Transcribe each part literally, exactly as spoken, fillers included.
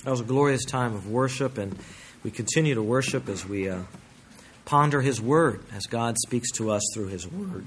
That was a glorious time of worship, and we continue to worship as we uh, ponder His Word, as God speaks to us through His Word.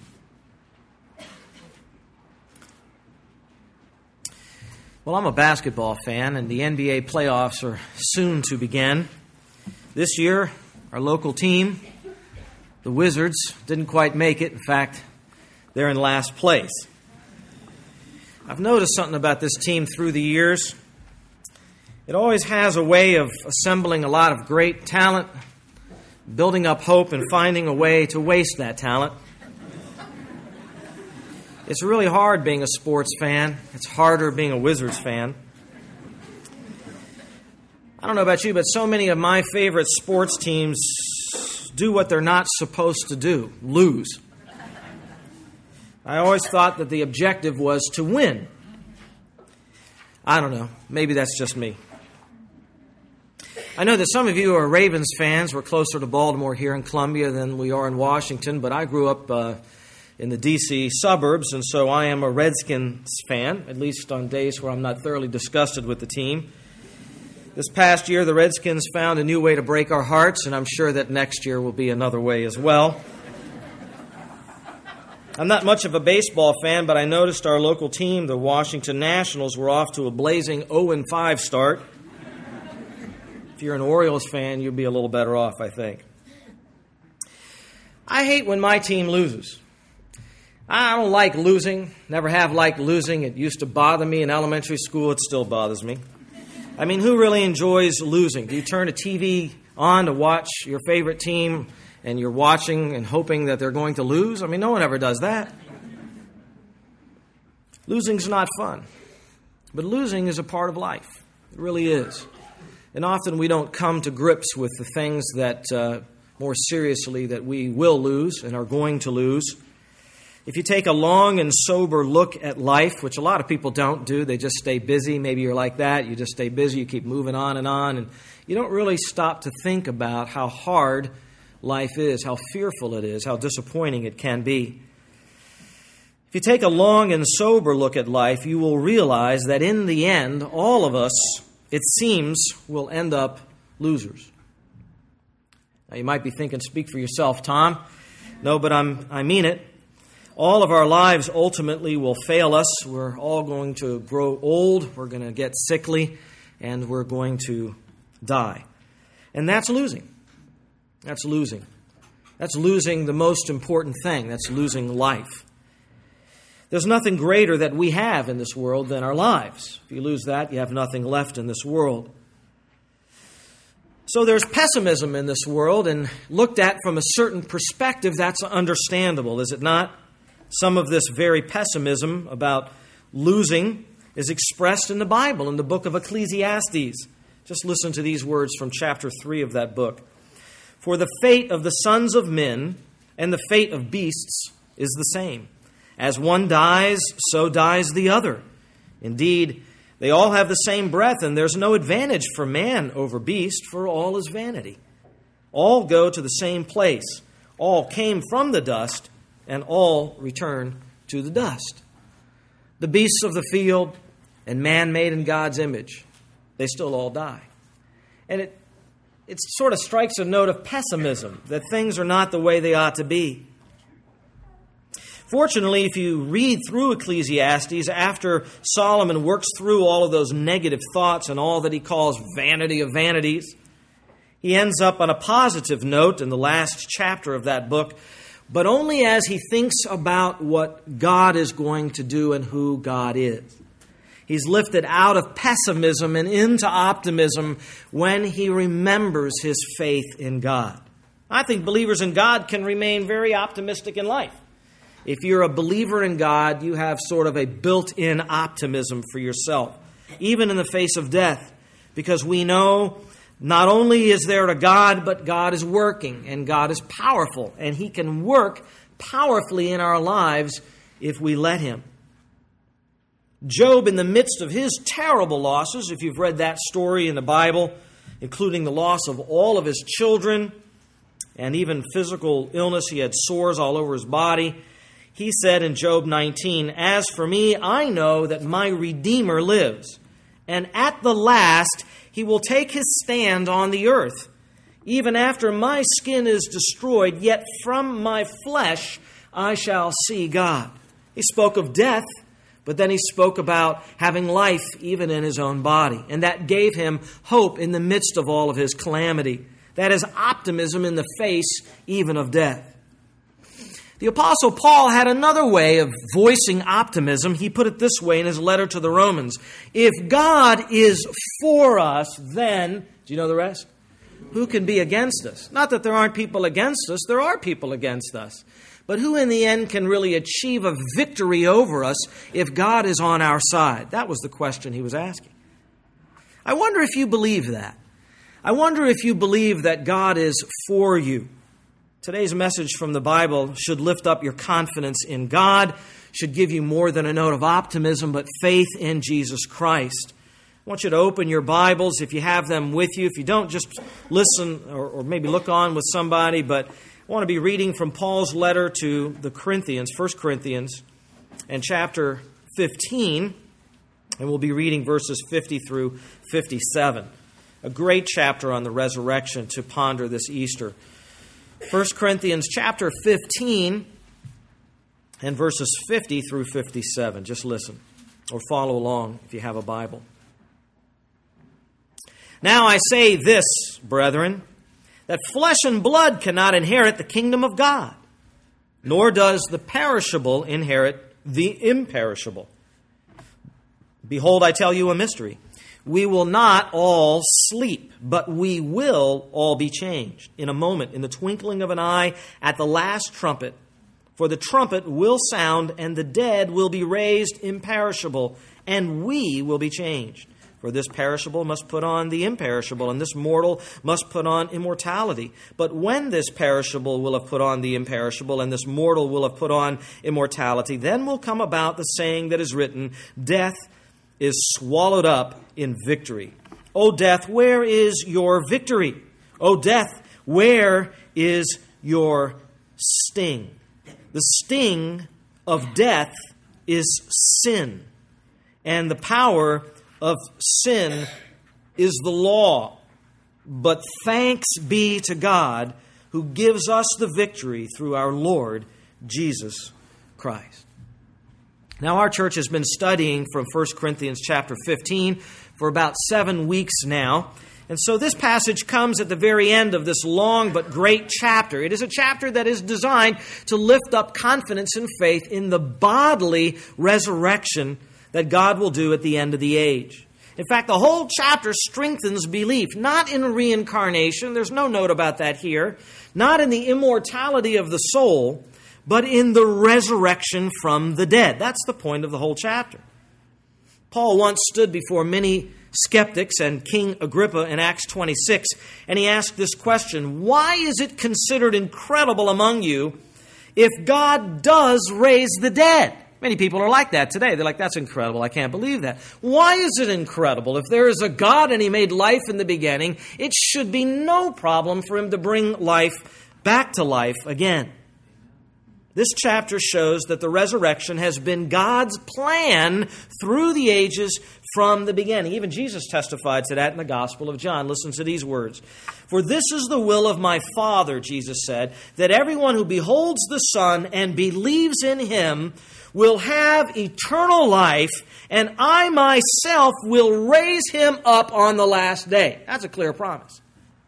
Well, I'm a basketball fan, and the N B A playoffs are soon to begin. This year, our local team, the Wizards, didn't quite make it. In fact, they're in last place. I've noticed something about this team through the years. It always has a way of assembling a lot of great talent, building up hope, and finding a way to waste that talent. It's really hard being a sports fan. It's harder being a Wizards fan. I don't know about you, but so many of my favorite sports teams do what they're not supposed to do, lose. I always thought that the objective was to win. I don't know. Maybe that's just me. I know that some of you are Ravens fans. We're closer to Baltimore here in Columbia than we are in Washington, but I grew up uh, in the D C suburbs, and so I am a Redskins fan, at least on days where I'm not thoroughly disgusted with the team. This past year, the Redskins found a new way to break our hearts, and I'm sure that next year will be another way as well. I'm not much of a baseball fan, but I noticed our local team, the Washington Nationals, were off to a blazing oh and five start. If you're an Orioles fan, you'll be a little better off, I think. I hate when my team loses. I don't like losing, never have liked losing. It used to bother me in elementary school. It still bothers me. I mean, who really enjoys losing? Do you turn a T V on to watch your favorite team and you're watching and hoping that they're going to lose? I mean, no one ever does that. Losing's not fun. But losing is a part of life. It really is. And often we don't come to grips with the things that, uh, more seriously, that we will lose and are going to lose. If you take a long and sober look at life, which a lot of people don't do, they just stay busy. Maybe you're like that. You just stay busy. You keep moving on and on. And you don't really stop to think about how hard life is, how fearful it is, how disappointing it can be. If you take a long and sober look at life, you will realize that in the end, all of us, it seems, will end up losers. Now, you might be thinking, speak for yourself, Tom. No, but I'm, I mean it. All of our lives ultimately will fail us. We're all going to grow old. We're going to get sickly. And we're going to die. And that's losing. That's losing. That's losing the most important thing. That's losing life. There's nothing greater that we have in this world than our lives. If you lose that, you have nothing left in this world. So there's pessimism in this world, and looked at from a certain perspective, that's understandable, is it not? Some of this very pessimism about losing is expressed in the Bible, in the book of Ecclesiastes. Just listen to these words from chapter three of that book. For the fate of the sons of men and the fate of beasts is the same. As one dies, so dies the other. Indeed, they all have the same breath, and there's no advantage for man over beast, for all is vanity. All go to the same place. All came from the dust, and all return to the dust. The beasts of the field and man made in God's image, they still all die. And it, it sort of strikes a note of pessimism, that things are not the way they ought to be. Fortunately, if you read through Ecclesiastes, after Solomon works through all of those negative thoughts and all that he calls vanity of vanities, he ends up on a positive note in the last chapter of that book, but only as he thinks about what God is going to do and who God is. He's lifted out of pessimism and into optimism when he remembers his faith in God. I think believers in God can remain very optimistic in life. If you're a believer in God, you have sort of a built-in optimism for yourself, even in the face of death, because we know not only is there a God, but God is working, and God is powerful, and He can work powerfully in our lives if we let Him. Job, in the midst of his terrible losses, if you've read that story in the Bible, including the loss of all of his children, and even physical illness, he had sores all over his body, he said in Job nineteen, "As for me, I know that my Redeemer lives, and at the last He will take his stand on the earth. Even after my skin is destroyed, yet from my flesh I shall see God. He spoke of death, but then he spoke about having life even in his own body. And that gave him hope in the midst of all of his calamity. That is optimism in the face even of death. The Apostle Paul had another way of voicing optimism. He put it this way in his letter to the Romans. If God is for us, then, do you know the rest? Who can be against us? Not that there aren't people against us. There are people against us. But who in the end can really achieve a victory over us if God is on our side? That was the question he was asking. I wonder if you believe that. I wonder if you believe that God is for you. Today's message from the Bible should lift up your confidence in God, should give you more than a note of optimism, but faith in Jesus Christ. I want you to open your Bibles if you have them with you. If you don't, just listen or, or maybe look on with somebody. But I want to be reading from Paul's letter to the Corinthians, First Corinthians, and chapter fifteen. And we'll be reading verses fifty through fifty-seven. A great chapter on the resurrection to ponder this Easter. First Corinthians chapter fifteen and verses fifty through fifty-seven. Just listen or follow along if you have a Bible. Now I say this, brethren, that flesh and blood cannot inherit the kingdom of God, nor does the perishable inherit the imperishable. Behold, I tell you a mystery. We will not all sleep, but we will all be changed in a moment, in the twinkling of an eye, at the last trumpet. For the trumpet will sound, and the dead will be raised imperishable, and we will be changed. For this perishable must put on the imperishable, and this mortal must put on immortality. But when this perishable will have put on the imperishable, and this mortal will have put on immortality, then will come about the saying that is written, death is swallowed up in victory. O death, where is your victory? O death, where is your sting? The sting of death is sin, and the power of sin is the law. But thanks be to God who gives us the victory through our Lord Jesus Christ. Now, our church has been studying from First Corinthians chapter fifteen for about seven weeks now. And so this passage comes at the very end of this long but great chapter. It is a chapter that is designed to lift up confidence and faith in the bodily resurrection that God will do at the end of the age. In fact, the whole chapter strengthens belief, not in reincarnation, there's no note about that here, not in the immortality of the soul, but in the resurrection from the dead. That's the point of the whole chapter. Paul once stood before many skeptics and King Agrippa in Acts twenty-six, and he asked this question, why is it considered incredible among you if God does raise the dead? Many people are like that today. They're like, that's incredible. I can't believe that. Why is it incredible? If there is a God and He made life in the beginning, it should be no problem for Him to bring life back to life again. This chapter shows that the resurrection has been God's plan through the ages from the beginning. Even Jesus testified to that in the Gospel of John. Listen to these words. For this is the will of my Father, Jesus said, that everyone who beholds the Son and believes in Him will have eternal life, and I myself will raise him up on the last day. That's a clear promise.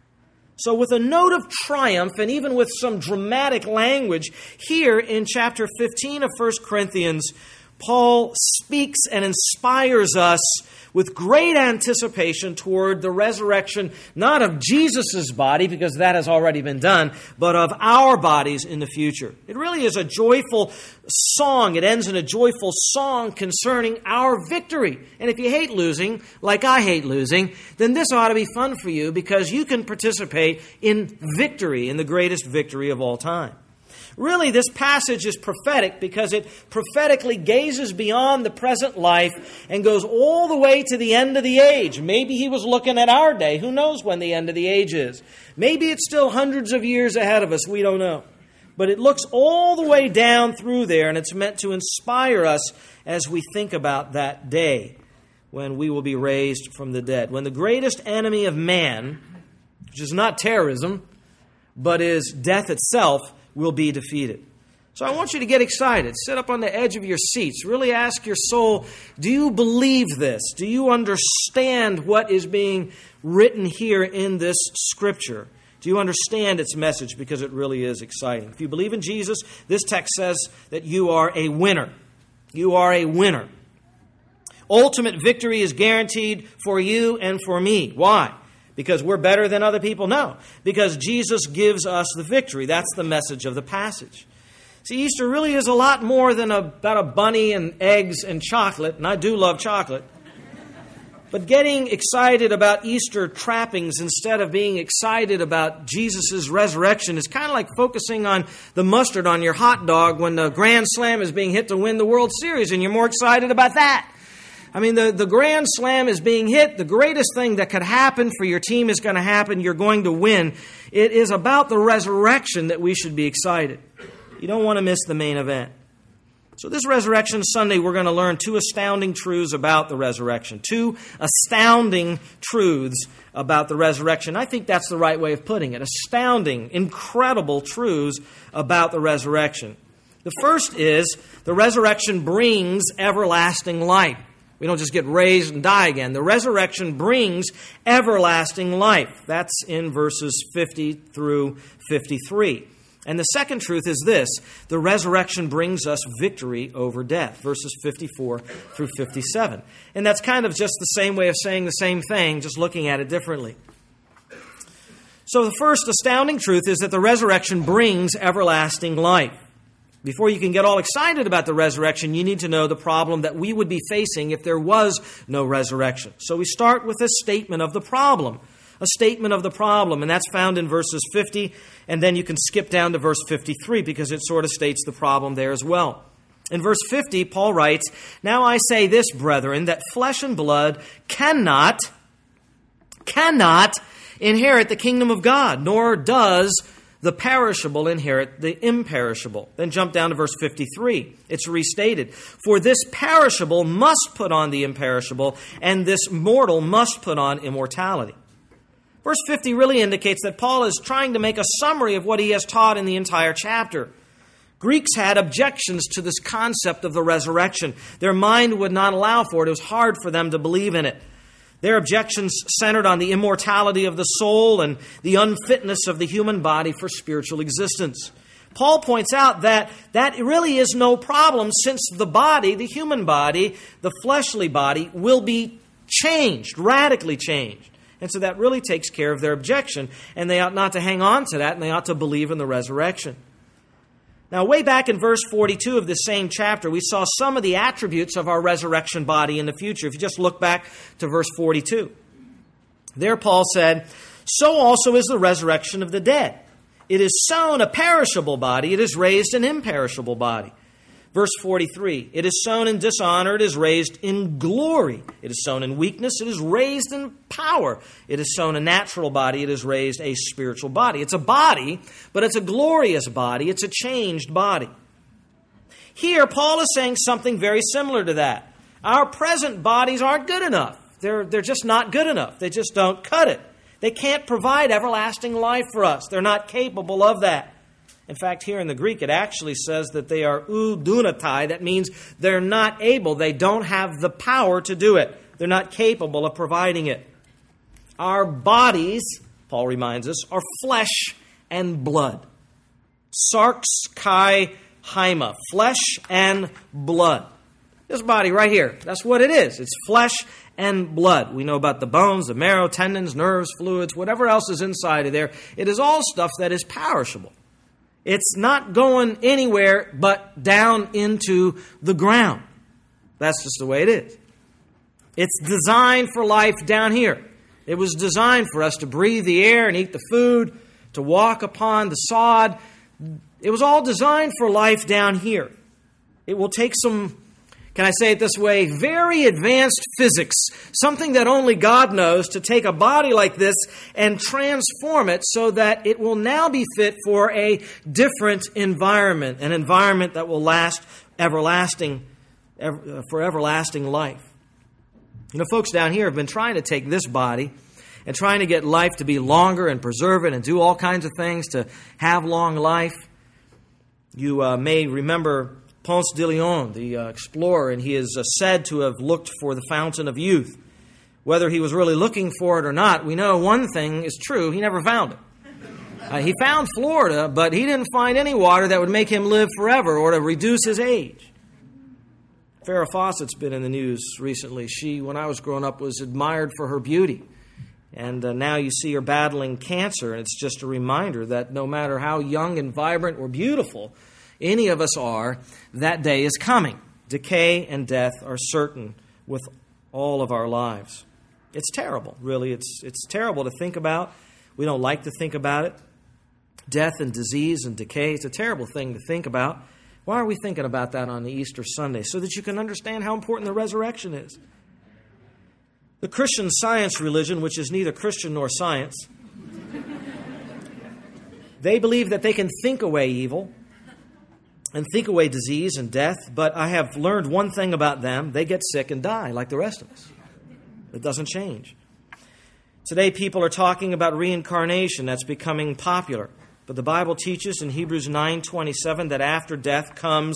So with a note of triumph and even with some dramatic language, here in chapter fifteen of First Corinthians, Paul speaks and inspires us with great anticipation toward the resurrection, not of Jesus' body, because that has already been done, but of our bodies in the future. It really is a joyful song. It ends in a joyful song concerning our victory. And if you hate losing, like I hate losing, then this ought to be fun for you because you can participate in victory, in the greatest victory of all time. Really, this passage is prophetic because it prophetically gazes beyond the present life and goes all the way to the end of the age. Maybe he was looking at our day. Who knows when the end of the age is? Maybe it's still hundreds of years ahead of us. We don't know. But it looks all the way down through there, and it's meant to inspire us as we think about that day. when we will be raised from the dead. When the greatest enemy of man, which is not terrorism, but is death itself, will be defeated. So I want you to get excited. Sit up on the edge of your seats. Really ask your soul, do you believe this? Do you understand what is being written here in this Scripture? Do you understand its message? Because it really is exciting. If you believe in Jesus, this text says that you are a winner. You are a winner. Ultimate victory is guaranteed for you and for me. Why? Because we're better than other people? No. Because Jesus gives us the victory. That's the message of the passage. See, Easter really is a lot more than about a bunny and eggs and chocolate, and I do love chocolate. But getting excited about Easter trappings instead of being excited about Jesus' resurrection is kind of like focusing on the mustard on your hot dog when the Grand Slam is being hit to win the World Series, and you're more excited about that. I mean, the, the Grand Slam is being hit. The greatest thing that could happen for your team is going to happen. You're going to win. It is about the resurrection that we should be excited. You don't want to miss the main event. So this Resurrection Sunday, we're going to learn two astounding truths about the resurrection. Two astounding truths about the resurrection. I think that's the right way of putting it. Astounding, incredible truths about the resurrection. The first is the resurrection brings everlasting life. We don't just get raised and die again. The resurrection brings everlasting life. That's in verses fifty through fifty-three. And the second truth is this: the resurrection brings us victory over death, verses fifty-four through fifty-seven. And that's kind of just the same way of saying the same thing, just looking at it differently. So the first astounding truth is that the resurrection brings everlasting life. Before you can get all excited about the resurrection, you need to know the problem that we would be facing if there was no resurrection. So we start with a statement of the problem. A statement of the problem, and that's found in verses fifty, and then you can skip down to verse fifty-three because it sort of states the problem there as well. In verse fifty, Paul writes, "Now I say this, brethren, that flesh and blood cannot, cannot inherit the kingdom of God, nor does the perishable inherit the imperishable." Then jump down to verse fifty-three. It's restated. "For this perishable must put on the imperishable, and this mortal must put on immortality." Verse fifty really indicates that Paul is trying to make a summary of what he has taught in the entire chapter. Greeks had objections to this concept of the resurrection. Their mind would not allow for it. It was hard for them to believe in it. Their objections centered on the immortality of the soul and the unfitness of the human body for spiritual existence. Paul points out that that really is no problem, since the body, the human body, the fleshly body, will be changed, radically changed. And so that really takes care of their objection, and they ought not to hang on to that, and they ought to believe in the resurrection. Now, way back in verse forty-two of this same chapter, we saw some of the attributes of our resurrection body in the future. If you just look back to verse forty-two. There Paul said, "So also is the resurrection of the dead. It is sown a perishable body, it is raised an imperishable body." Verse forty-three, "It is sown in dishonor, it is raised in glory. It is sown in weakness, it is raised in power. It is sown a natural body, it is raised a spiritual body." It's a body, but it's a glorious body. It's a changed body. Here, Paul is saying something very similar to that. Our present bodies aren't good enough. They're, they're just not good enough. They just don't cut it. They can't provide everlasting life for us. They're not capable of that. In fact, here in the Greek, it actually says that they are oudunatai. That means they're not able, they don't have the power to do it. They're not capable of providing it. Our bodies, Paul reminds us, are flesh and blood. Sarx kai haima, flesh and blood. This body right here, that's what it is. It's flesh and blood. We know about the bones, the marrow, tendons, nerves, fluids, whatever else is inside of there. It is all stuff that is perishable. It's not going anywhere but down into the ground. That's just the way it is. It's designed for life down here. It was designed for us to breathe the air and eat the food, to walk upon the sod. It was all designed for life down here. It will take some, can I say it this way, very advanced physics, something that only God knows, to take a body like this and transform it so that it will now be fit for a different environment, an environment that will last everlasting, ever, for everlasting life. You know, folks down here have been trying to take this body and trying to get life to be longer and preserve it and do all kinds of things to have long life. You uh, may remember Ponce de Leon, the uh, explorer, and he is uh, said to have looked for the fountain of youth. Whether he was really looking for it or not, we know one thing is true: he never found it. Uh, he found Florida, but he didn't find any water that would make him live forever or to reduce his age. Farrah Fawcett's been in the news recently. She, when I was growing up, was admired for her beauty. And uh, now you see her battling cancer, and it's just a reminder that no matter how young and vibrant or beautiful any of us are, that day is coming. Decay and death are certain with all of our lives. It's terrible, really. It's, it's terrible to think about. We don't like to think about it. Death and disease and decay, it's a terrible thing to think about. Why are we thinking about that on the Easter Sunday? So that you can understand how important the resurrection is. The Christian Science religion, which is neither Christian nor science, they believe that they can think away evil and think away disease and death, but I have learned one thing about them: they get sick and die like the rest of us. It doesn't change. Today people are talking about reincarnation. That's becoming popular. But the Bible teaches in Hebrews nine twenty-seven that after death comes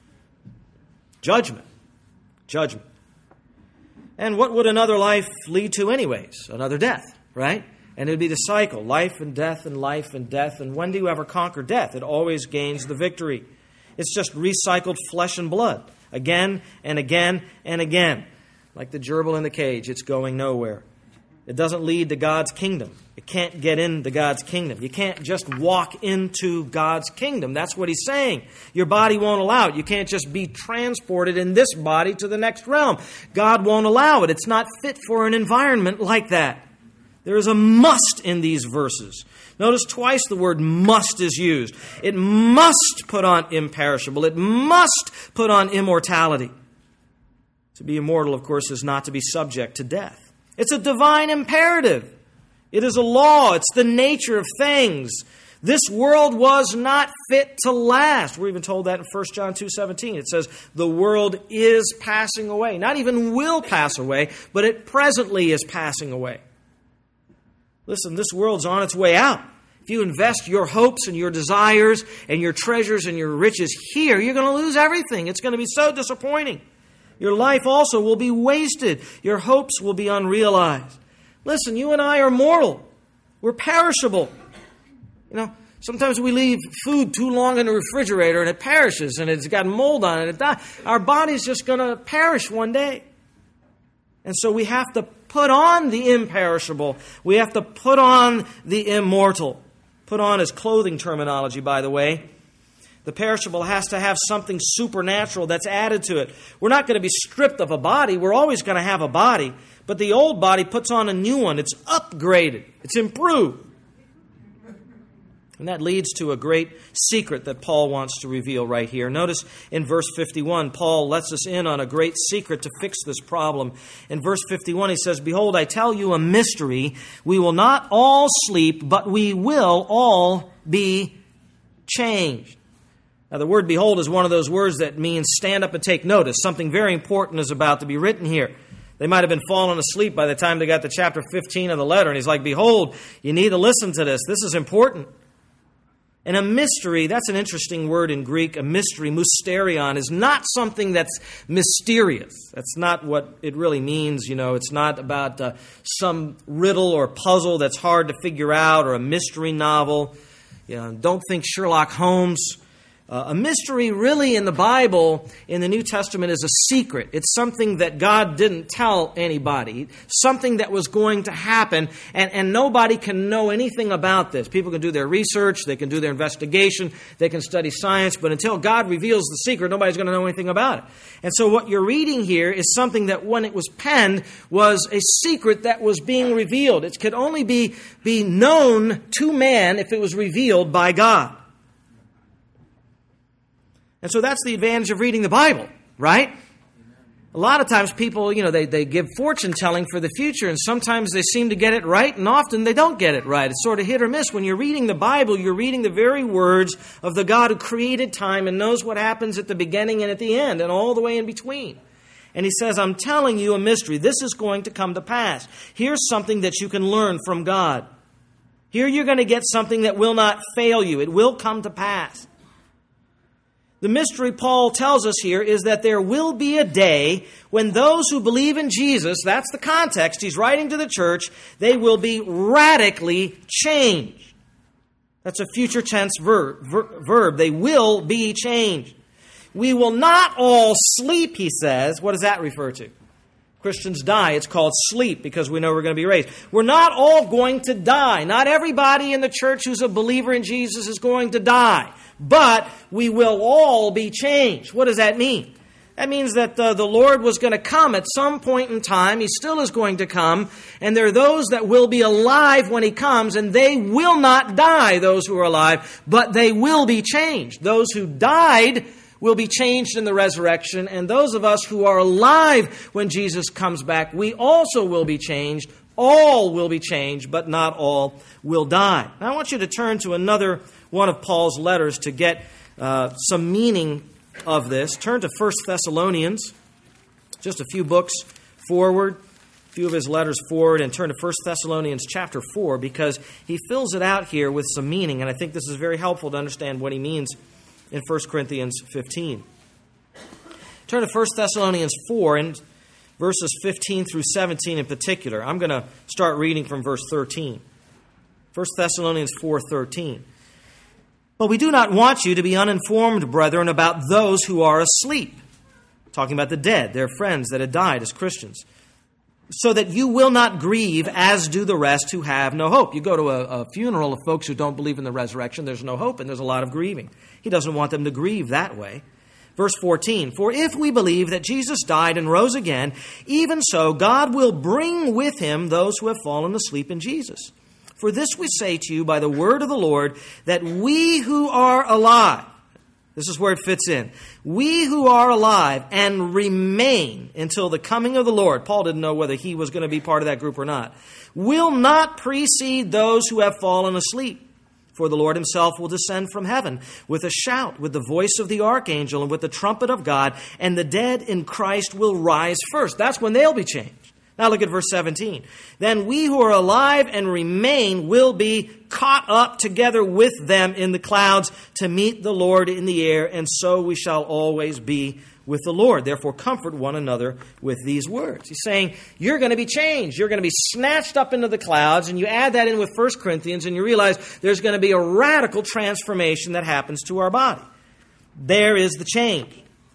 judgment. Judgment. And what would another life lead to anyways? Another death, right? And it would be the cycle, life and death and life and death. And when do you ever conquer death? It always gains the victory. It's just recycled flesh and blood, again and again and again. Like the gerbil in the cage, it's going nowhere. It doesn't lead to God's kingdom. It can't get into God's kingdom. You can't just walk into God's kingdom. That's what he's saying. Your body won't allow it. You can't just be transported in this body to the next realm. God won't allow it. It's not fit for an environment like that. There is a must in these verses. Notice twice the word must is used. It must put on imperishable. It must put on immortality. To be immortal, of course, is not to be subject to death. It's a divine imperative. It is a law. It's the nature of things. This world was not fit to last. We're even told that in First John two seventeen. It says, the world is passing away. Not even will pass away, but it presently is passing away. Listen, this world's on its way out. If you invest your hopes and your desires and your treasures and your riches here, you're going to lose everything. It's going to be so disappointing. Your life also will be wasted. Your hopes will be unrealized. Listen, you and I are mortal. We're perishable. You know, sometimes we leave food too long in the refrigerator and it perishes and it's got mold on it. It dies. Our body's just going to perish one day. And so we have to put on the imperishable. We have to put on the immortal. Put on is clothing terminology, by the way. The perishable has to have something supernatural that's added to it. We're not going to be stripped of a body. We're always going to have a body. But the old body puts on a new one. It's upgraded. It's improved. And that leads to a great secret that Paul wants to reveal right here. Notice in verse fifty-one, Paul lets us in on a great secret to fix this problem. In verse fifty-one, he says, behold, I tell you a mystery. We will not all sleep, but we will all be changed. Now, the word behold is one of those words that means stand up and take notice. Something very important is about to be written here. They might have been falling asleep by the time they got to chapter fifteen of the letter. And he's like, behold, you need to listen to this. This is important. And a mystery, that's an interesting word in Greek. A mystery, mysterion, is not something that's mysterious. That's not what it really means. You know, it's not about uh, some riddle or puzzle that's hard to figure out or a mystery novel. You know, don't think Sherlock Holmes. Uh, a mystery really in the Bible, in the New Testament, is a secret. It's something that God didn't tell anybody. Something that was going to happen, and, and nobody can know anything about this. People can do their research, they can do their investigation, they can study science, but until God reveals the secret, nobody's going to know anything about it. And so what you're reading here is something that when it was penned was a secret that was being revealed. It could only be, be known to man if it was revealed by God. And so that's the advantage of reading the Bible, right? A lot of times people, you know, they, they give fortune telling for the future, and sometimes they seem to get it right, and often they don't get it right. It's sort of hit or miss. When you're reading the Bible, you're reading the very words of the God who created time and knows what happens at the beginning and at the end and all the way in between. And he says, I'm telling you a mystery. This is going to come to pass. Here's something that you can learn from God. Here you're going to get something that will not fail you. It will come to pass. The mystery Paul tells us here is that there will be a day when those who believe in Jesus, that's the context he's writing to the church, they will be radically changed. That's a future tense verb. Ver- verb. They will be changed. We will not all sleep, he says. What does that refer to? Christians die. It's called sleep because we know we're going to be raised. We're not all going to die. Not everybody in the church who's a believer in Jesus is going to die. But we will all be changed. What does that mean? That means that the, the Lord was going to come at some point in time. He still is going to come. And there are those that will be alive when He comes, and they will not die, those who are alive, but they will be changed. Those who died will be changed in the resurrection, and those of us who are alive when Jesus comes back, we also will be changed. All will be changed, but not all will die. Now I want you to turn to another one of Paul's letters to get uh, some meaning of this. Turn to First Thessalonians, just a few books forward, a few of his letters forward, and turn to First Thessalonians chapter four, because he fills it out here with some meaning, and I think this is very helpful to understand what he means in First Corinthians fifteen. Turn to First Thessalonians four and verses fifteen through seventeen in particular. I'm going to start reading from verse thirteen. First Thessalonians four thirteen. But we do not want you to be uninformed, brethren, about those who are asleep. Talking about the dead, their friends that had died as Christians. So that you will not grieve as do the rest who have no hope. You go to a, a funeral of folks who don't believe in the resurrection, there's no hope and there's a lot of grieving. He doesn't want them to grieve that way. Verse fourteen, for if we believe that Jesus died and rose again, even so God will bring with Him those who have fallen asleep in Jesus. For this we say to you by the word of the Lord, that we who are alive, this is where it fits in, we who are alive and remain until the coming of the Lord, Paul didn't know whether he was going to be part of that group or not, will not precede those who have fallen asleep. For the Lord Himself will descend from heaven with a shout, with the voice of the archangel, and with the trumpet of God, and the dead in Christ will rise first. That's when they'll be changed. Now look at verse seventeen. Then we who are alive and remain will be caught up together with them in the clouds to meet the Lord in the air, and so we shall always be with the Lord. Therefore comfort one another with these words. He's saying you're going to be changed. You're going to be snatched up into the clouds, and you add that in with First Corinthians, and you realize there's going to be a radical transformation that happens to our body. There is the change.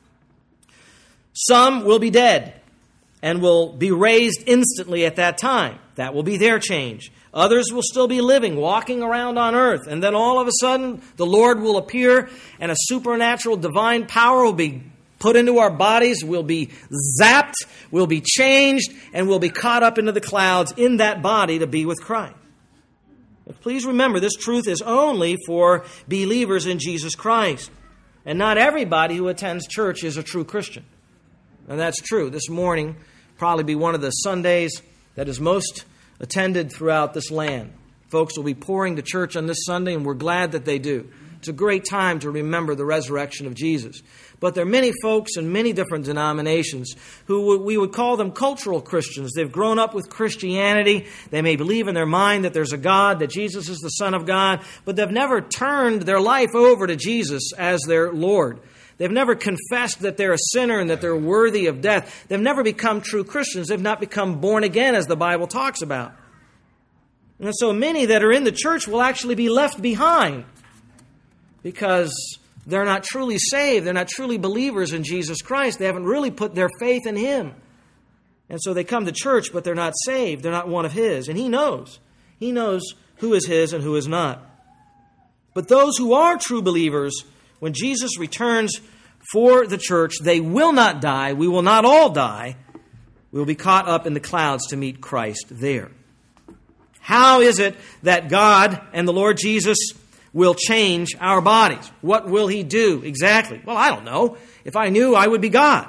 Some will be dead and will be raised instantly at that time. That will be their change. Others will still be living, walking around on earth. And then all of a sudden, the Lord will appear and a supernatural divine power will be put into our bodies. We'll be zapped, we'll be changed, and we'll be caught up into the clouds in that body to be with Christ. But please remember, this truth is only for believers in Jesus Christ. And not everybody who attends church is a true Christian. And that's true. This morning probably be one of the Sundays that is most attended throughout this land. Folks will be pouring to church on this Sunday, and we're glad that they do. It's a great time to remember the resurrection of Jesus. But there are many folks in many different denominations who we would call them cultural Christians. They've grown up with Christianity. They may believe in their mind that there's a God, that Jesus is the Son of God, but they've never turned their life over to Jesus as their Lord. They've never confessed that they're a sinner and that they're worthy of death. They've never become true Christians. They've not become born again, as the Bible talks about. And so many that are in the church will actually be left behind because they're not truly saved. They're not truly believers in Jesus Christ. They haven't really put their faith in Him. And so they come to church, but they're not saved. They're not one of His. And He knows. He knows who is His and who is not. But those who are true believers, when Jesus returns for the church, they will not die. We will not all die. We will be caught up in the clouds to meet Christ there. How is it that God and the Lord Jesus will change our bodies? What will He do exactly? Well, I don't know. If I knew, I would be God.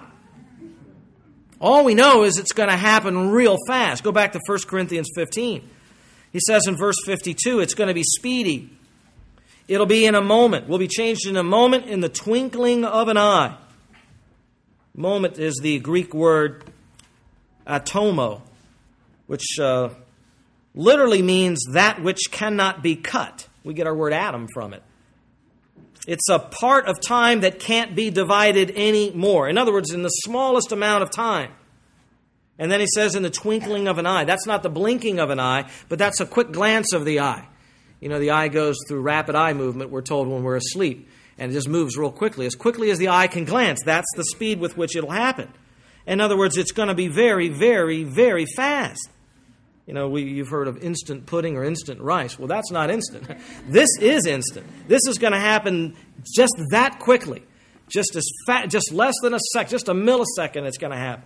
All we know is it's going to happen real fast. Go back to First Corinthians fifteen. He says in verse fifty-two, it's going to be speedy. It'll be in a moment. We'll be changed in a moment, in the twinkling of an eye. Moment is the Greek word atomo, which uh, literally means that which cannot be cut. We get our word atom from it. It's a part of time that can't be divided anymore. In other words, in the smallest amount of time. And then he says in the twinkling of an eye. That's not the blinking of an eye, but that's a quick glance of the eye. You know, the eye goes through rapid eye movement, we're told, when we're asleep. And it just moves real quickly. As quickly as the eye can glance, that's the speed with which it'll happen. In other words, it's going to be very, very, very fast. You know, we, you've heard of instant pudding or instant rice. Well, that's not instant. This is instant. This is going to happen just that quickly. Just as fa- just less than a sec, just a millisecond it's going to happen.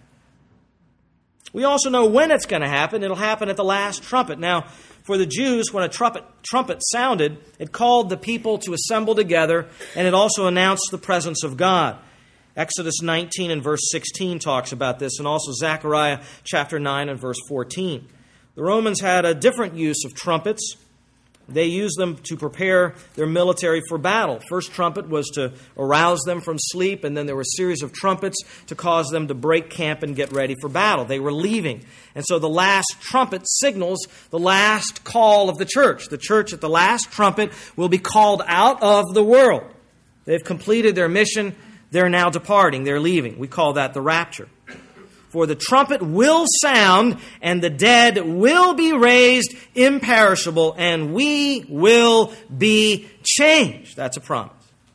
We also know when it's going to happen. It'll happen at the last trumpet. Now, for the Jews, when a trumpet, trumpet sounded, it called the people to assemble together, and it also announced the presence of God. Exodus nineteen and verse sixteen talks about this, and also Zechariah chapter nine and verse fourteen. The Romans had a different use of trumpets. They used them to prepare their military for battle. First trumpet was to arouse them from sleep, and then there were a series of trumpets to cause them to break camp and get ready for battle. They were leaving. And so the last trumpet signals the last call of the church. The church at the last trumpet will be called out of the world. They've completed their mission. They're now departing. They're leaving. We call that the rapture. For the trumpet will sound, and the dead will be raised imperishable, and we will be changed. That's a promise.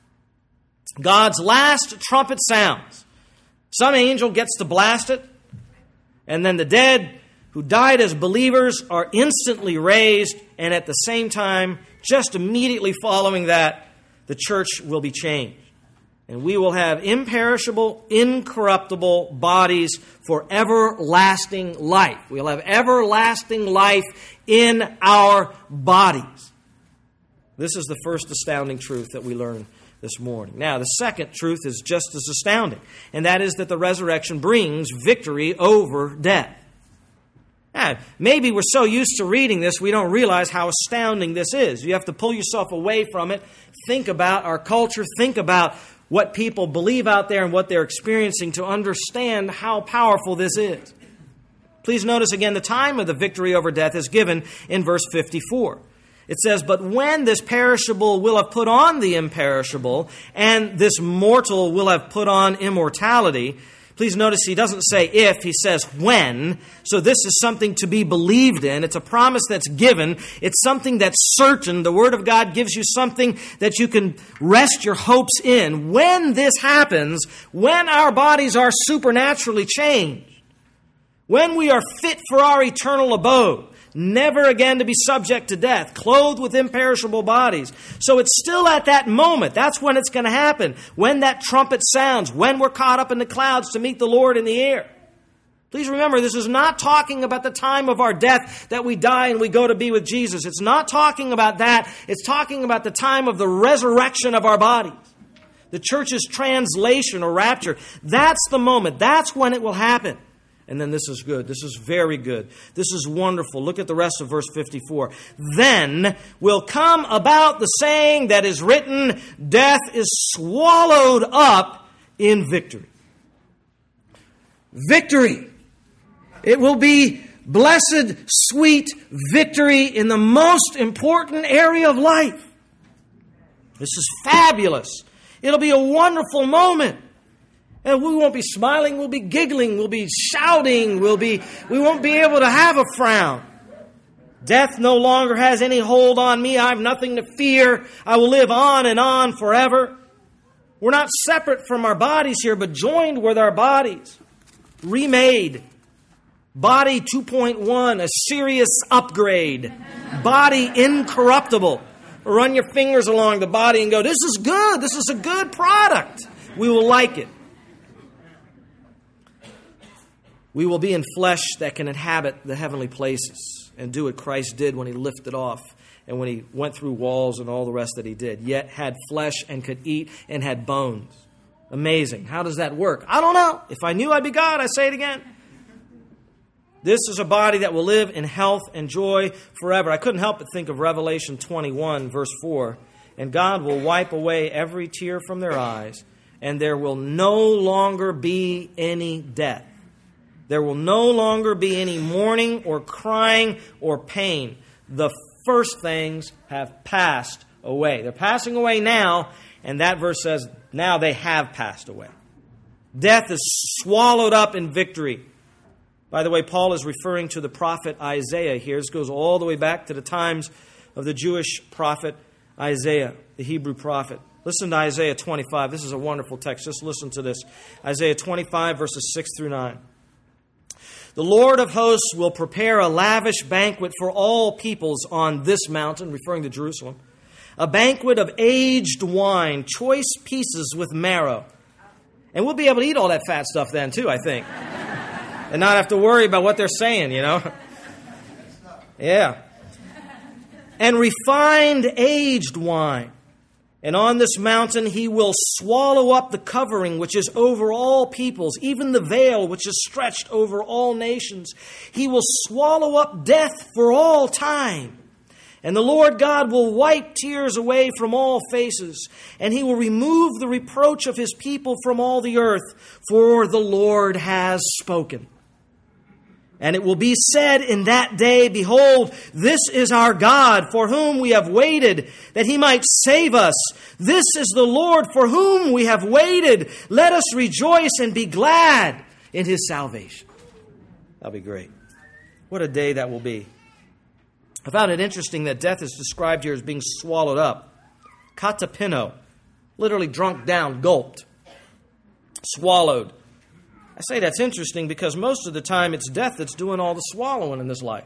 God's last trumpet sounds. Some angel gets to blast it, and then the dead who died as believers are instantly raised, and at the same time, just immediately following that, the church will be changed. And we will have imperishable, incorruptible bodies for everlasting life. We'll have everlasting life in our bodies. This is the first astounding truth that we learn this morning. Now, the second truth is just as astounding, and that is that the resurrection brings victory over death. Now, maybe we're so used to reading this, we don't realize how astounding this is. You have to pull yourself away from it, think about our culture, think about what people believe out there and what they're experiencing to understand how powerful this is. Please notice again, the time of the victory over death is given in verse fifty-four. It says, "But when this perishable will have put on the imperishable, and this mortal will have put on immortality." Please notice he doesn't say if, he says when. So this is something to be believed in. It's a promise that's given. It's something that's certain. The Word of God gives you something that you can rest your hopes in. When this happens, when our bodies are supernaturally changed, when we are fit for our eternal abode, never again to be subject to death, clothed with imperishable bodies. So it's still at that moment. That's when it's going to happen. When that trumpet sounds, when we're caught up in the clouds to meet the Lord in the air. Please remember, this is not talking about the time of our death that we die and we go to be with Jesus. It's not talking about that. It's talking about the time of the resurrection of our bodies. The church's translation or rapture. That's the moment. That's when it will happen. And then this is good. This is very good. This is wonderful. Look at the rest of verse fifty-four. "Then will come about the saying that is written, death is swallowed up in victory." Victory. It will be blessed, sweet victory in the most important area of life. This is fabulous. It'll be a wonderful moment. And we won't be smiling, we'll be giggling, we'll be shouting, we'll be, we won't be able to have a frown. Death no longer has any hold on me. I have nothing to fear. I will live on and on forever. We're not separate from our bodies here, but joined with our bodies. Remade. Body two point one, a serious upgrade. Body incorruptible. Run your fingers along the body and go, this is good. This is a good product. We will like it. We will be in flesh that can inhabit the heavenly places and do what Christ did when He lifted off and when He went through walls and all the rest that He did, yet had flesh and could eat and had bones. Amazing. How does that work? I don't know. If I knew I'd be God, I say it again. This is a body that will live in health and joy forever. I couldn't help but think of Revelation twenty-one, verse four. "And God will wipe away every tear from their eyes, and there will no longer be any death. There will no longer be any mourning or crying or pain. The first things have passed away. They're passing away now, and that verse says, now they have passed away. Death is swallowed up in victory. By the way, Paul is referring to the prophet Isaiah here. This goes all the way back to the times of the Jewish prophet Isaiah, the Hebrew prophet. Listen to Isaiah twenty-five. This is a wonderful text. Just listen to this. Isaiah twenty-five, verses six through nine. The Lord of hosts will prepare a lavish banquet for all peoples on this mountain, referring to Jerusalem. A banquet of aged wine, choice pieces with marrow. And we'll be able to eat all that fat stuff then too, I think. And not have to worry about what they're saying, you know. Yeah. And refined aged wine. And on this mountain he will swallow up the covering which is over all peoples, even the veil which is stretched over all nations. He will swallow up death for all time. And the Lord God will wipe tears away from all faces, and he will remove the reproach of his people from all the earth, for the Lord has spoken. And it will be said in that day, behold, this is our God, for whom we have waited, that he might save us. This is the Lord, for whom we have waited. Let us rejoice and be glad in his salvation. That'll be great. What a day that will be. I found it interesting that death is described here as being swallowed up. Katapino, literally drunk down, gulped, swallowed. I say that's interesting because most of the time it's death that's doing all the swallowing in this life.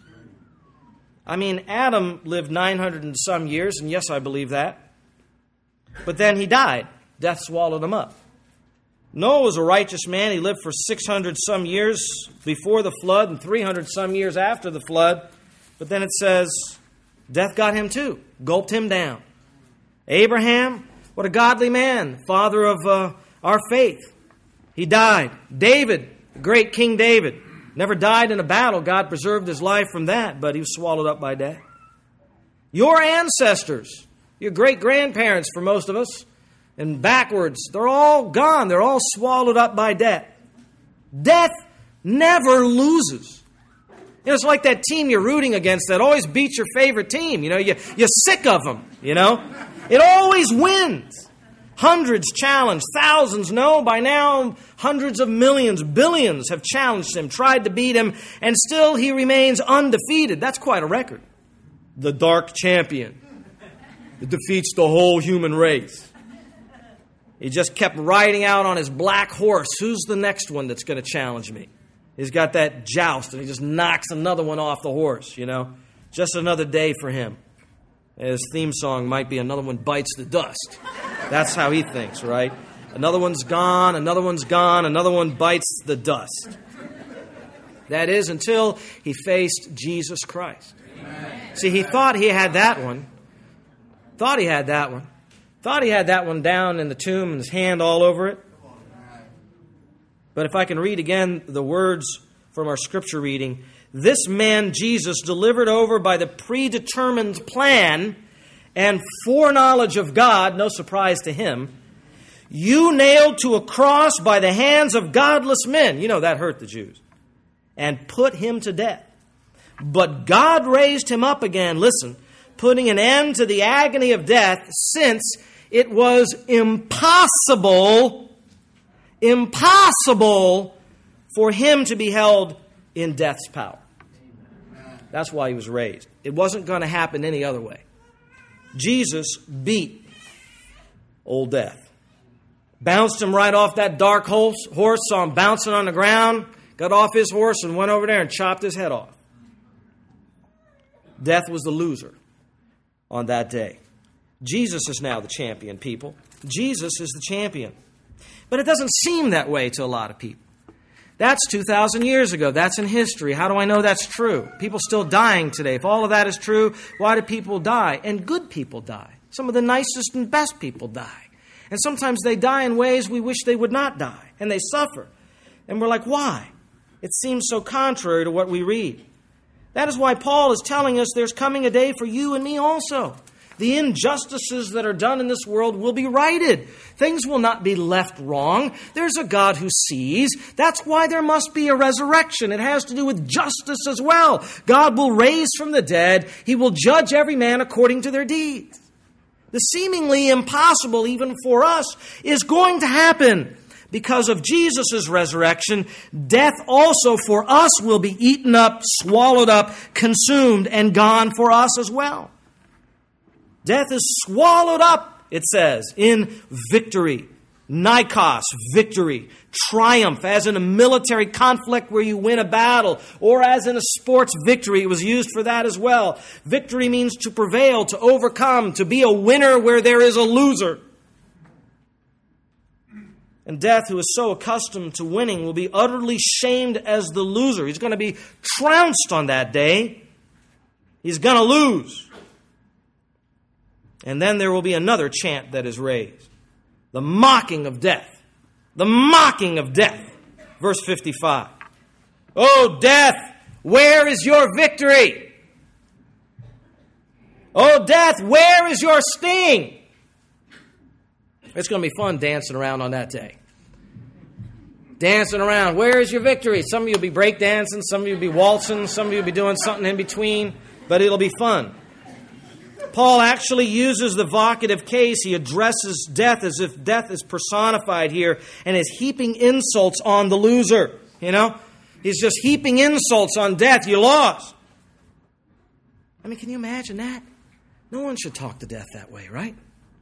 I mean, Adam lived nine hundred and some years, and yes, I believe that. But then he died. Death swallowed him up. Noah was a righteous man. He lived for six hundred some years before the flood and three hundred some years after the flood. But then it says, death got him too, gulped him down. Abraham, what a godly man, father of uh, our faith. He died. David, great King David, never died in a battle. God preserved his life from that, but he was swallowed up by death. Your ancestors, your great-grandparents for most of us, and backwards, they're all gone. They're all swallowed up by death. Death never loses. You know, it's like that team you're rooting against that always beats your favorite team. You know, you, you're sick of them, you know. It always wins. Hundreds challenged, thousands, no, by now hundreds of millions, billions have challenged him, tried to beat him, and still he remains undefeated. That's quite a record. The dark champion. It defeats the whole human race. He just kept riding out on his black horse. Who's the next one that's going to challenge me? He's got that joust, and he just knocks another one off the horse, you know. Just another day for him. His theme song might be another one bites the dust. That's how he thinks, right? Another one's gone, another one's gone, another one bites the dust. That is until he faced Jesus Christ. Amen. See, he thought he had that one. Thought he had that one. Thought he had that one down in the tomb and his hand all over it. But if I can read again the words from our scripture reading, this man Jesus, delivered over by the predetermined plan and foreknowledge of God, no surprise to him, you nailed to a cross by the hands of godless men. You know, that hurt the Jews. And put him to death. But God raised him up again, listen, putting an end to the agony of death, since it was impossible, impossible for him to be held in death's power. That's why he was raised. It wasn't going to happen any other way. Jesus beat old death. Bounced him right off that dark horse, saw him bouncing on the ground, got off his horse and went over there and chopped his head off. Death was the loser on that day. Jesus is now the champion, people. Jesus is the champion. But it doesn't seem that way to a lot of people. That's two thousand years ago. That's in history. How do I know that's true? People still dying today. If all of that is true, why do people die? And good people die. Some of the nicest and best people die. And sometimes they die in ways we wish they would not die. And they suffer. And we're like, why? It seems so contrary to what we read. That is why Paul is telling us there's coming a day for you and me also. The injustices that are done in this world will be righted. Things will not be left wrong. There's a God who sees. That's why there must be a resurrection. It has to do with justice as well. God will raise from the dead. He will judge every man according to their deeds. The seemingly impossible, even for us, is going to happen. Because of Jesus' resurrection, death also for us will be eaten up, swallowed up, consumed, and gone for us as well. Death is swallowed up, it says, in victory. Nikos, victory. Triumph, as in a military conflict where you win a battle, or as in a sports victory. It was used for that as well. Victory means to prevail, to overcome, to be a winner where there is a loser. And death, who is so accustomed to winning, will be utterly shamed as the loser. He's going to be trounced on that day. He's going to lose. And then there will be another chant that is raised. The mocking of death. The mocking of death. Verse fifty-five. Oh, death, where is your victory? Oh, death, where is your sting? It's going to be fun dancing around on that day. Dancing around. Where is your victory? Some of you will be breakdancing. Some of you will be waltzing. Some of you will be doing something in between. But it'll be fun. Paul actually uses the vocative case. He addresses death as if death is personified here and is heaping insults on the loser. You know? He's just heaping insults on death. You lost. I mean, can you imagine that? No one should talk to death that way, right?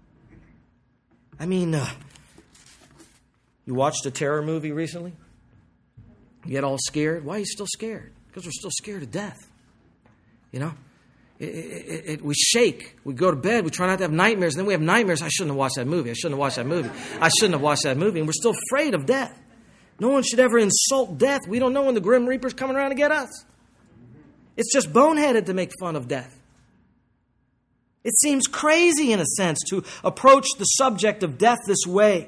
I mean, uh, you watched a terror movie recently? You get all scared? Why are you still scared? Because we're still scared of death. You know? It, it, it, we shake. We go to bed. We try not to have nightmares. And then we have nightmares. I shouldn't have watched that movie. I shouldn't have watched that movie. I shouldn't have watched that movie. And we're still afraid of death. No one should ever insult death. We don't know when the Grim Reaper's coming around to get us. It's just boneheaded to make fun of death. It seems crazy, in a sense, to approach the subject of death this way.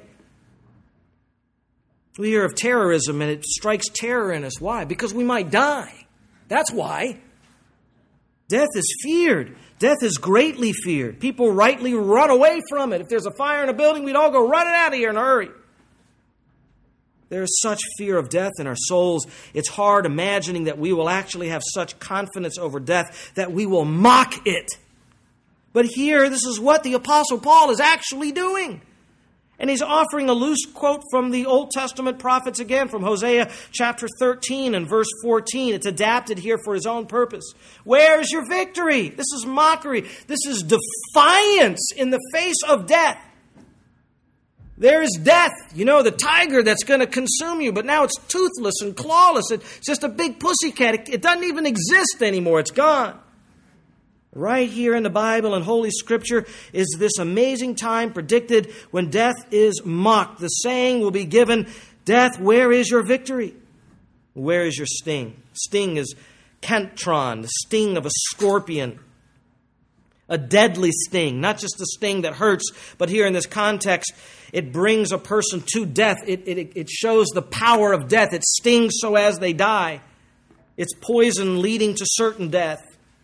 We hear of terrorism, and it strikes terror in us. Why? Because we might die. That's why. Death is feared. Death is greatly feared. People rightly run away from it. If there's a fire in a building, we'd all go running out of here in a hurry. There is such fear of death in our souls. It's hard imagining that we will actually have such confidence over death that we will mock it. But here, this is what the Apostle Paul is actually doing. And he's offering a loose quote from the Old Testament prophets again, from Hosea chapter thirteen and verse fourteen. It's adapted here for his own purpose. Where is your victory? This is mockery. This is defiance in the face of death. There is death, you know, the tiger that's going to consume you, but now it's toothless and clawless. It's just a big pussycat. It, it doesn't even exist anymore. It's gone. Right here in the Bible and Holy Scripture is this amazing time predicted when death is mocked. The saying will be given, death, where is your victory? Where is your sting? Sting is kentron, the sting of a scorpion. A deadly sting, not just a sting that hurts, but here in this context, it brings a person to death. It, it, it shows the power of death. It stings so as they die. It's poison leading to certain death.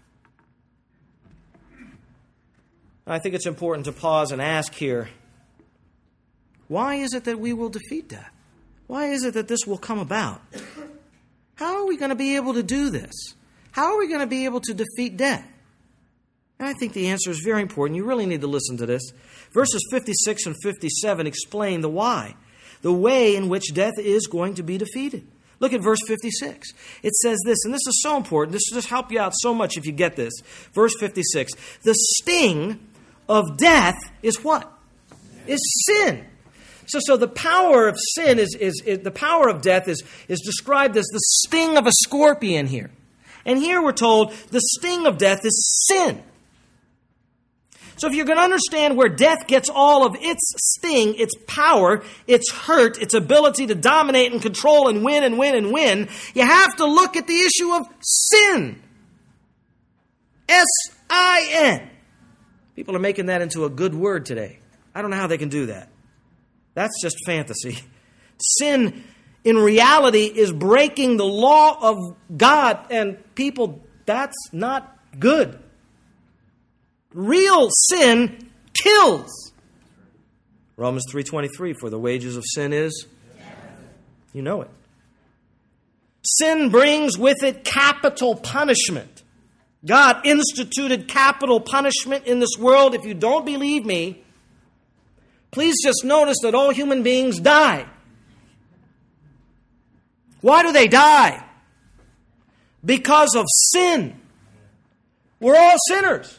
I think it's important to pause and ask here, why is it that we will defeat death? Why is it that this will come about? How are we going to be able to do this? How are we going to be able to defeat death? And I think the answer is very important. You really need to listen to this. Verses fifty-six and fifty-seven explain the why, the way in which death is going to be defeated. Look at verse fifty-six. It says this, and this is so important. This will just help you out so much if you get this. Verse fifty-six. The sting of death is what? Is sin. So, so the power of sin is, is, is the power of death is, is described as the sting of a scorpion here. And here we're told the sting of death is sin. So if you're going to understand where death gets all of its sting, its power, its hurt, its ability to dominate and control and win and win and win, you have to look at the issue of sin. S I N. People are making that into a good word today. I don't know how they can do that. That's just fantasy. Sin, in reality, is breaking the law of God. And people, that's not good. Real sin kills. Romans three twenty-three, for the wages of sin is? You know it. Sin brings with it capital punishment. God instituted capital punishment in this world. If you don't believe me, please just notice that all human beings die. Why do they die? Because of sin. We're all sinners.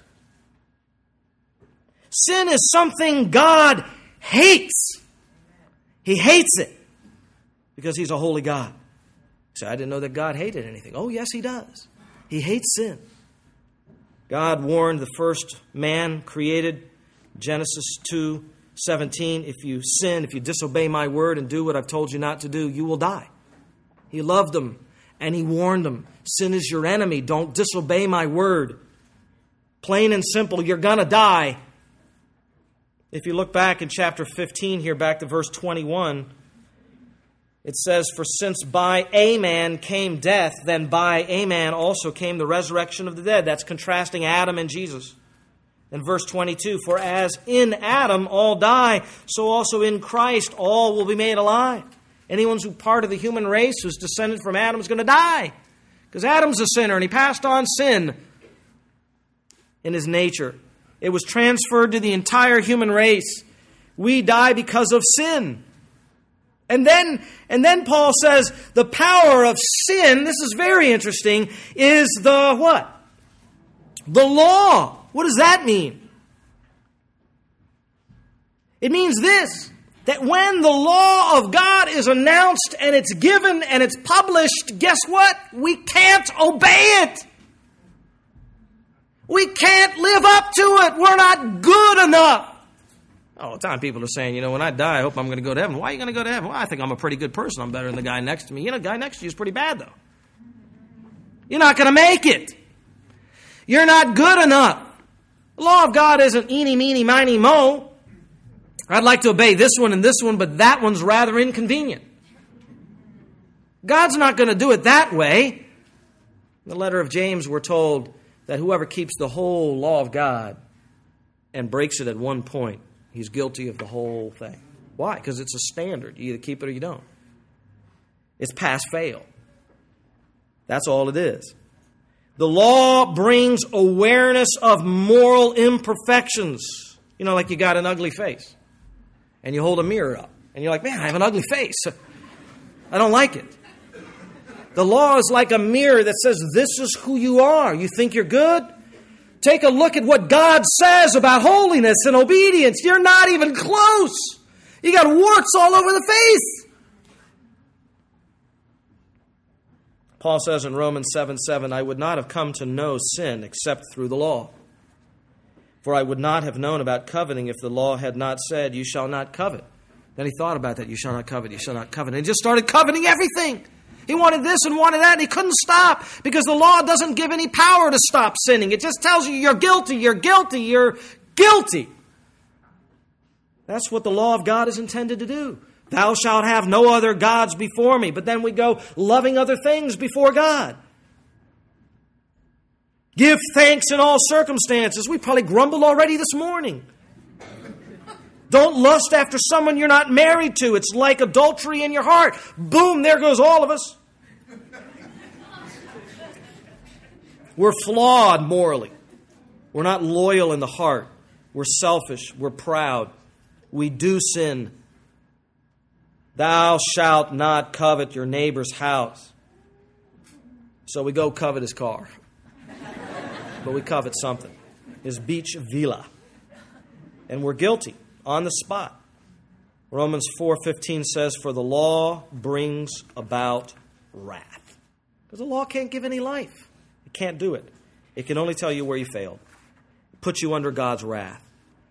Sin is something God hates. He hates it because He's a holy God. So I didn't know that God hated anything. Oh, yes, He does. He hates sin. God warned the first man created, Genesis two seventeen, if you sin, if you disobey my word and do what I've told you not to do, you will die. He loved them and He warned them. Sin is your enemy. Don't disobey my word. Plain and simple, you're going to die. If you look back in chapter fifteen here, back to verse twenty-one, it says, for since by a man came death, then by a man also came the resurrection of the dead. That's contrasting Adam and Jesus. And verse twenty-two, for as in Adam all die, so also in Christ all will be made alive. Anyone who's part of the human race who's descended from Adam is going to die. Because Adam's a sinner and he passed on sin in his nature. It was transferred to the entire human race. We die because of sin. And then, and then Paul says the power of sin, this is very interesting, is the what? The law. What does that mean? It means this, that when the law of God is announced and it's given and it's published, guess what? We can't obey it. We can't live up to it. We're not good enough. All the time people are saying, you know, when I die, I hope I'm going to go to heaven. Why are you going to go to heaven? Well, I think I'm a pretty good person. I'm better than the guy next to me. You know, the guy next to you is pretty bad, though. You're not going to make it. You're not good enough. The law of God isn't eeny, meeny, miny, mo. I'd like to obey this one and this one, but that one's rather inconvenient. God's not going to do it that way. In the letter of James, we're told that whoever keeps the whole law of God and breaks it at one point, he's guilty of the whole thing. Why? Because it's a standard. You either keep it or you don't. It's pass-fail. That's all it is. The law brings awareness of moral imperfections. You know, like you got an ugly face. And you hold a mirror up. And you're like, man, I have an ugly face. I don't like it. The law is like a mirror that says, this is who you are. You think you're good? Take a look at what God says about holiness and obedience. You're not even close. You got warts all over the face. Paul says in Romans seven seven, I would not have come to know sin except through the law. For I would not have known about coveting if the law had not said, you shall not covet. Then he thought about that, you shall not covet, you shall not covet. And he just started coveting everything. He wanted this and wanted that, and he couldn't stop because the law doesn't give any power to stop sinning. It just tells you you're guilty, you're guilty, you're guilty. That's what the law of God is intended to do. Thou shalt have no other gods before me. But then we go loving other things before God. Give thanks in all circumstances. We probably grumbled already this morning. Don't lust after someone you're not married to. It's like adultery in your heart. Boom, there goes all of us. We're flawed morally. We're not loyal in the heart. We're selfish. We're proud. We do sin. Thou shalt not covet your neighbor's house. So we go covet his car. But we covet something. His beach villa. And we're guilty. On the spot. Romans four fifteen says, for the law brings about wrath. Because the law can't give any life. It can't do it. It can only tell you where you failed. It puts you under God's wrath.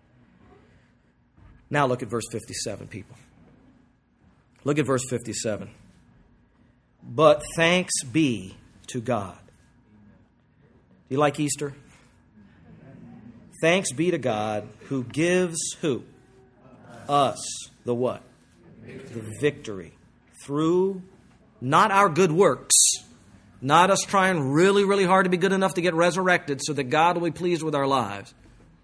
Now look at verse fifty-seven, people. Look at verse fifty-seven. But thanks be to God. Do you like Easter? Thanks be to God who gives who? Us the what? The victory. Through not our good works. Not us trying really, really hard to be good enough to get resurrected so that God will be pleased with our lives.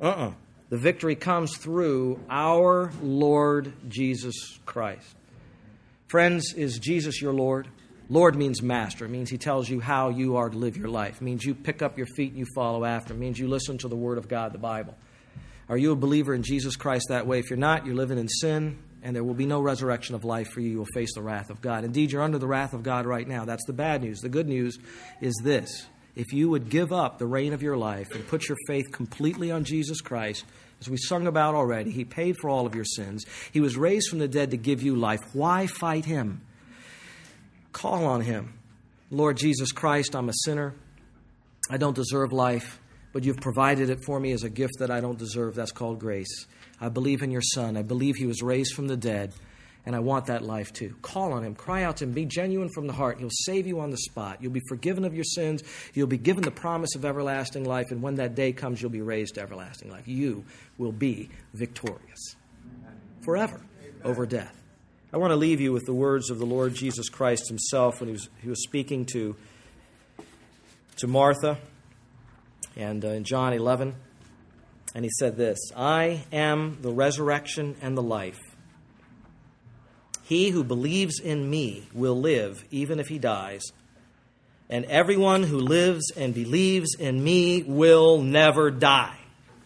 Uh-uh. The victory comes through our Lord Jesus Christ. Friends, is Jesus your Lord? Lord means master. It means he tells you how you are to live your life. It means you pick up your feet and you follow after. It means you listen to the Word of God, the Bible. Are you a believer in Jesus Christ that way? If you're not, you're living in sin, and there will be no resurrection of life for you. You will face the wrath of God. Indeed, you're under the wrath of God right now. That's the bad news. The good news is this. If you would give up the reign of your life and put your faith completely on Jesus Christ, as we sung about already, he paid for all of your sins. He was raised from the dead to give you life. Why fight him? Call on him. Lord Jesus Christ, I'm a sinner. I don't deserve life, but you've provided it for me as a gift that I don't deserve. That's called grace. I believe in your Son. I believe he was raised from the dead, and I want that life too. Call on him. Cry out to him. Be genuine from the heart. He'll save you on the spot. You'll be forgiven of your sins. You'll be given the promise of everlasting life, and when that day comes, you'll be raised to everlasting life. You will be victorious forever over death. I want to leave you with the words of the Lord Jesus Christ himself when he was, he was speaking to, to Martha and uh, in John eleven. And he said this, I am the resurrection and the life. He who believes in me will live even if he dies. And everyone who lives and believes in me will never die.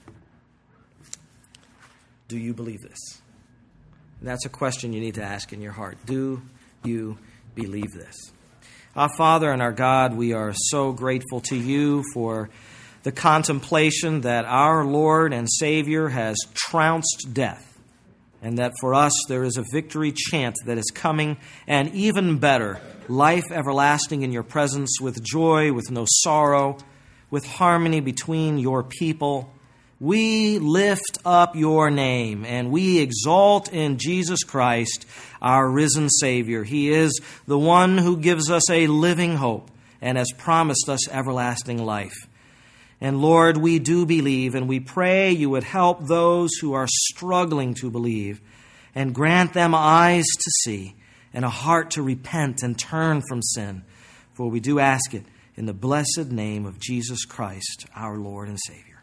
Do you believe this? And that's a question you need to ask in your heart. Do you believe this? Our Father and our God, we are so grateful to you for the contemplation that our Lord and Savior has trounced death, and that for us there is a victory chant that is coming, and even better, life everlasting in your presence with joy, with no sorrow, with harmony between your people. We lift up your name, and we exalt in Jesus Christ, our risen Savior. He is the one who gives us a living hope and has promised us everlasting life. And Lord, we do believe, and we pray you would help those who are struggling to believe and grant them eyes to see and a heart to repent and turn from sin. For we do ask it in the blessed name of Jesus Christ, our Lord and Savior.